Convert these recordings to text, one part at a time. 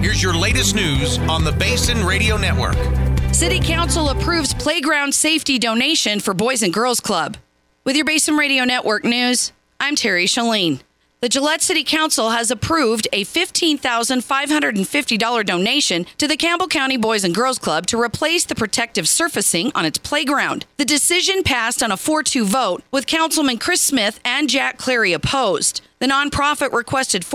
Here's your latest news on the Basin Radio Network. City Council approves playground safety donation for Boys and Girls Club. With your Basin Radio Network news, I'm Terry Shalene. The Gillette City Council has approved a $15,550 donation to the Campbell County Boys and Girls Club to replace the protective surfacing on its playground. The decision passed on a 4-2 vote, with Councilman Chris Smith and Jack Clary opposed. The nonprofit requested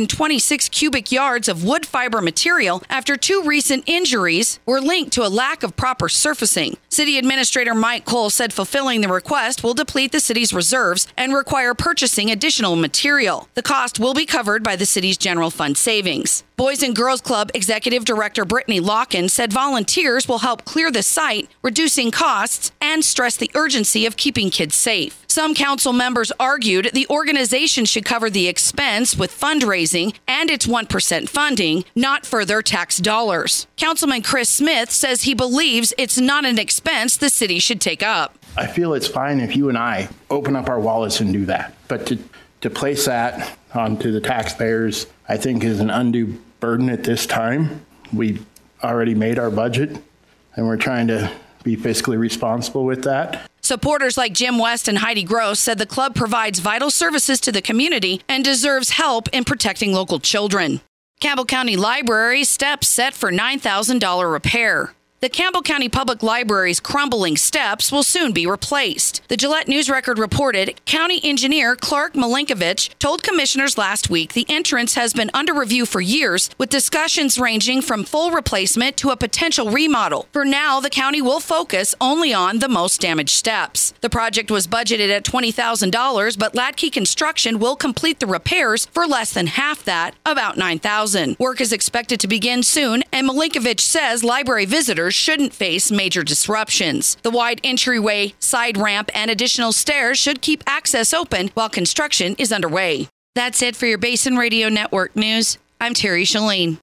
426 cubic yards of wood fiber material after 2 recent injuries were linked to a lack of proper surfacing. City Administrator Mike Cole said fulfilling the request will deplete the city's reserves and require purchasing additional material. The cost will be covered by the city's general fund savings. Boys and Girls Club Executive Director Brittany Locken said volunteers will help clear the site, reducing costs, and stressed the urgency of keeping kids safe. Some council members argued the organization should cover the expense with fundraising and its 1% funding, not further tax dollars. Councilman Chris Smith says he believes it's not an expense the city should take up. I feel it's fine if you and I open up our wallets and do that. But to place that onto the taxpayers, I think is an undue burden at this time. We've already made our budget, and we're trying to be fiscally responsible with that. Supporters like Jim West and Heidi Gross said the club provides vital services to the community and deserves help in protecting local children. Campbell County Library steps set for $9,000 repair. The Campbell County Public Library's crumbling steps will soon be replaced. The Gillette News Record reported County Engineer Clark Milinkovich told commissioners last week the entrance has been under review for years, with discussions ranging from full replacement to a potential remodel. For now, the county will focus only on the most damaged steps. The project was budgeted at $20,000, but Latke Construction will complete the repairs for less than half that, about $9,000. Work is expected to begin soon, and Milinkovich says library visitors shouldn't face major disruptions. The wide entryway, side ramp, and additional stairs should keep access open while construction is underway. That's it for your Basin Radio Network news. I'm Terry Shalene.